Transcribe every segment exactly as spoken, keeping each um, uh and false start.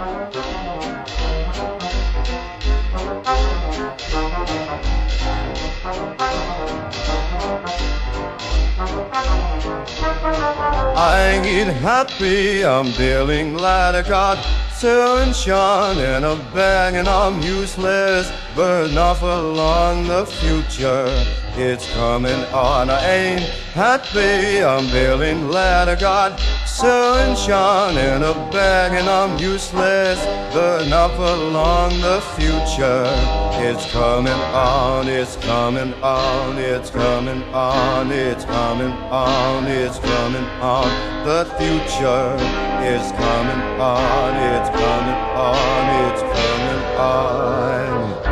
I get happy, I'm feeling glad I got sunshine in a bag and I'm useless, but not for long, the future it's coming on. I ain't happy, I'm feeling glad I got sunshine in a bag and I'm useless, but not for long, the future it's coming on, it's coming on, it's coming on, it's coming on, it's coming on, the future is coming on, it's coming on, it's coming on.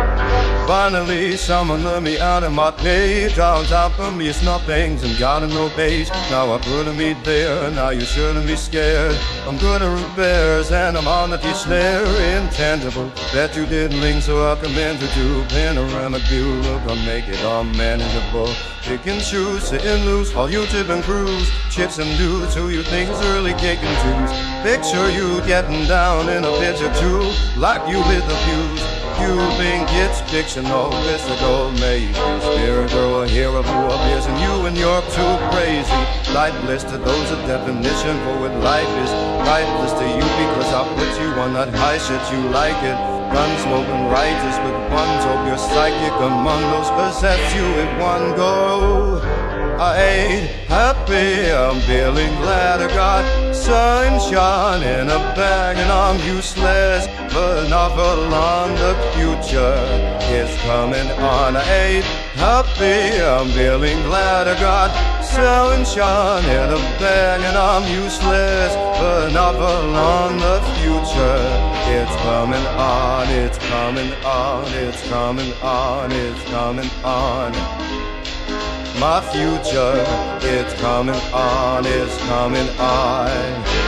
Finally, someone let me out of my cage. On top of me, it's nothings and got no page. Now I couldn't be there, now you shouldn't be scared. I'm good at root bears and I'm on the teach snare. Intangible, bet you didn't link, so I commend you to panoramic view. Look, I'll make it unmanageable. Pick and choose, sitting loose, all you tip and cruise. Chips and dudes who you think is early cake and juice. Picture you getting down in a pitch or two, like you lit the fuse. You think it's fictional, mystical, maybe spiritual, a hero who appears in you and you're too crazy. Light blister, those a definition for what life is. Lifeless to you because I put you on that high shit, you like it. Gun smoking righteous with ones, hope you're psychic among those possess you in one go. I ain't happy, I'm feeling glad I got sunshine in a bag and I'm useless, but not for long, the future is coming on. I ain't happy, I'm feeling glad I got sunshine in a bag and I'm useless, but not for long, the future it's coming on, it's coming on, it's coming on, it's coming on. My future, it's coming on, it's coming on.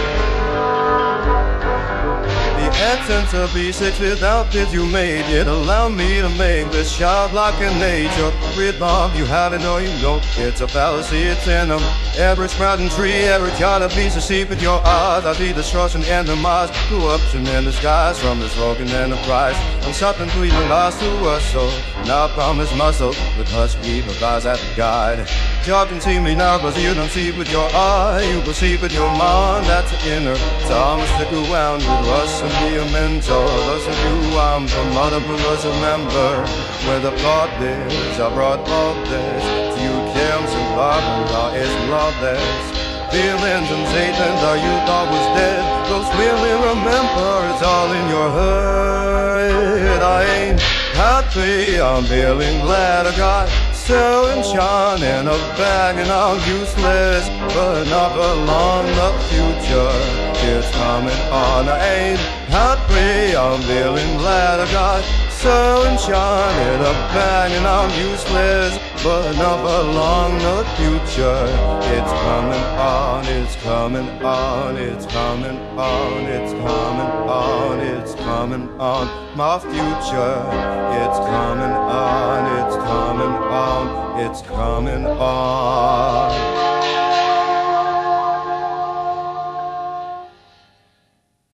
The essence of B six without it you made it. Allow me to make this shout like in nature. With love you have it or you don't. It's a fallacy, it's in them. Every sprouting tree, every child of piece of sheep with your eyes. I see destruction and demise, corruption in disguise from this broken enterprise. And something completely lost to us, so now I promise myself with hush people eyes at the guide. You can see me now, but you don't see with your eye. You perceive with your mind, that's the inner. So I'ma stick around with us and be a mentor. Those of you I'm from other brothers, remember where the plot is. I brought all this to you, Kims and Barbara, law is lawless. Feelings and Satan that you thought was dead, those really remember, it's all in your head. I ain't happy, I'm feeling glad I got sunshine in a bag and I'm useless, but not for long, the future is coming on. I ain't happy, I'm feeling glad I got sunshine in a bag and I'm useless, but not for long, the future it's coming on, it's coming on, it's coming on, it's coming on, it's coming on. My future, it's coming on, it's coming on, it's coming on.